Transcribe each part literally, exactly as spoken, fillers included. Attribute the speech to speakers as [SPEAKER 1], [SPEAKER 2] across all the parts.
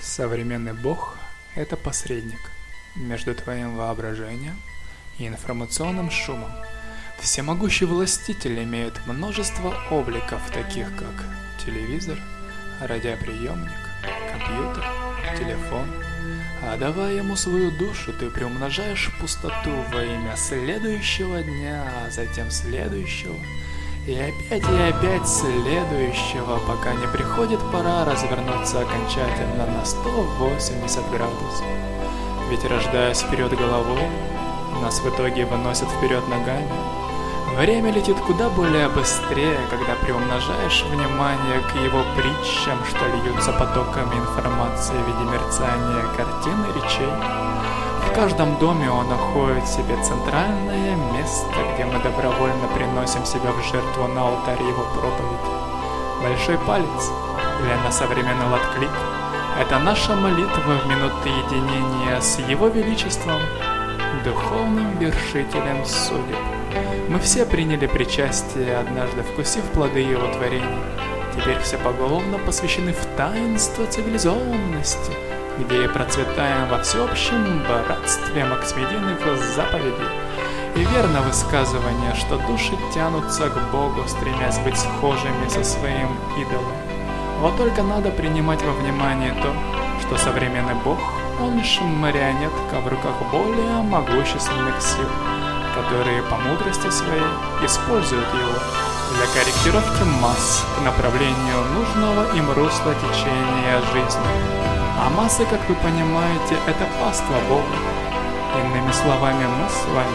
[SPEAKER 1] Современный Бог– это посредник между твоим воображением и информационным шумом. Всемогущий властитель имеет множество обликов, таких как телевизор, радиоприемник, компьютер, телефон. А давая ему свою душу, ты приумножаешь пустоту во имя следующего дня, а затем следующего, и опять и опять следующего, пока не приходит пора развернуться окончательно на сто восемьдесят градусов. Ведь, рождаясь вперед головой, нас в итоге выносят вперед ногами. Время летит куда более быстрее, когда приумножаешь внимание к его притчам, что льются потоками информации в виде мерцания картин и речей. В каждом доме он находит себе центральное место, где мы добровольно приносим себя в жертву на алтарь его проповеди. Большой палец, или на современный лад клик, это наша молитва в минуты единения с его величеством, духовным вершителем судеб. Мы все приняли причастие, однажды вкусив плоды его творения. Теперь все поголовно посвящены в таинство цивилизованности, где и процветаем во всеобщем братстве максимедийных заповедей. И верно высказывание, что души тянутся к Богу, стремясь быть схожими со своим идолом. Вот только надо принимать во внимание то, что современный Бог, он лишь марионетка в руках более могущественных сил, которые по мудрости своей используют его для корректировки масс к направлению нужного им русла течения жизни. А массы, как вы понимаете, это паства Бога. Иными словами, мы с вами.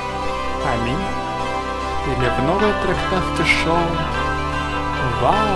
[SPEAKER 1] Аминь. Или в новой трактовке шоу «Вау!».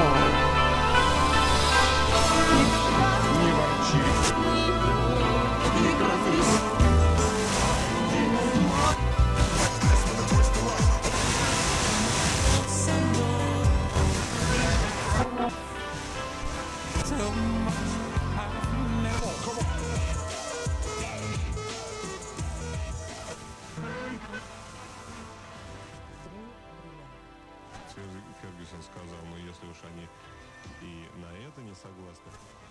[SPEAKER 2] Фергюсон сказал, но если уж они и на это не согласны.